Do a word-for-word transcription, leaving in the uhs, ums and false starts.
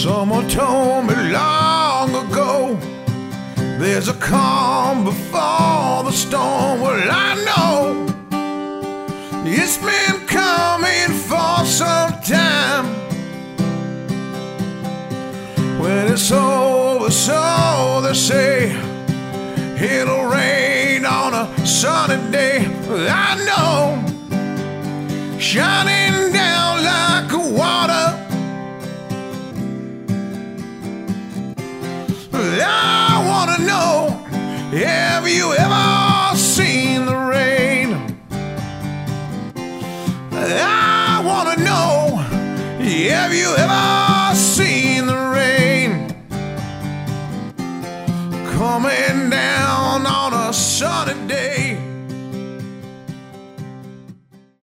Someone told me long ago, there's a calm before the storm. Well, I know it's been coming for some time. When it's over, so they say, it'll rain on a sunny day. I know, shining down like water. I wanna know, have you ever seen the rain? I wanna know, have you ever